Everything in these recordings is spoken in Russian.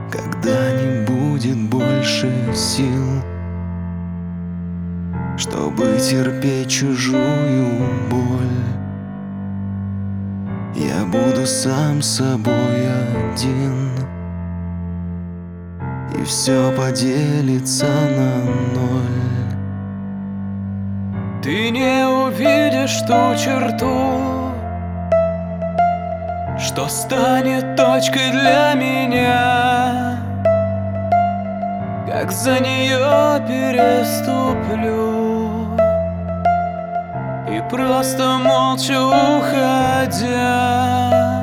когда не будет больше сил, чтобы терпеть чужую боль. Я буду сам собой один, и все поделится на ноль. Ты не увидишь ту черту, что станет точкой для меня, как за нее переступлю и просто молча уходя.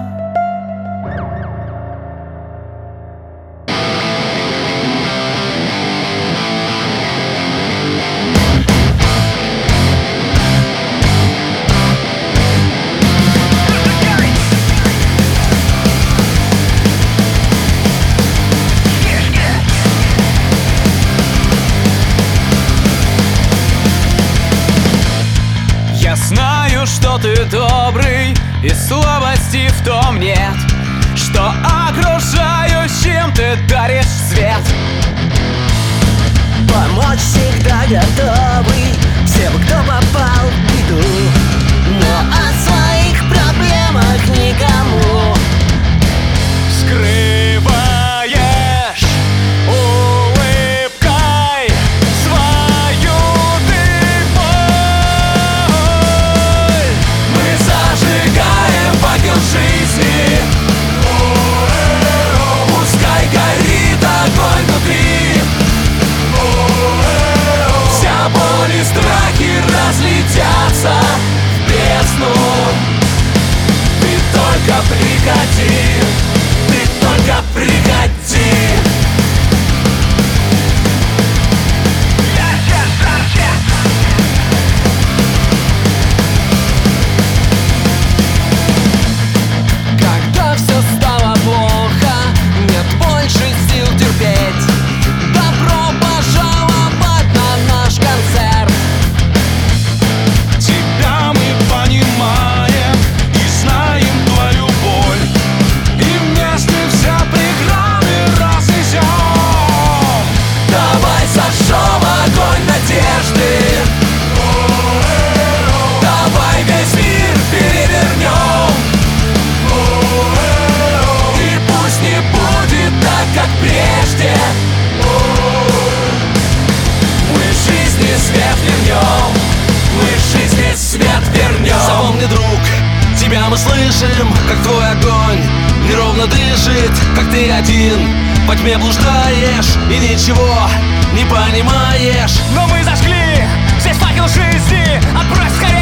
Я знаю, что ты добрый, и слабости в том нет, что окружающим ты даришь свет. Помочь всегда готовы всем, кто попал в беду, но о своих проблемах никому. Скрываешь улыбкой свою ты боль. Мы зажигаем факел жизни, пускай горит огонь внутри. Вся боль и страхи разлетятся в бездну. Ты только приходи, ты только приходи. Когда все стало плохо, нет больше сил терпеть, добро пожаловать на наш концерт. Тебя мы понимаем и знаем твою боль, и вместе все преграды разнесем. Давай зажжем огонь надежды, давай весь мир перевернем. И пусть не будет так, как прежде, мы жизни свет вернем, мы жизни свет вернем. Запомни, друг, тебя мы слышим, как твой огонь неровно дышит, как ты один во тьме блуждаешь и ничего не понимаешь. Но мы зажгли здесь факел жизни, отбрось скорее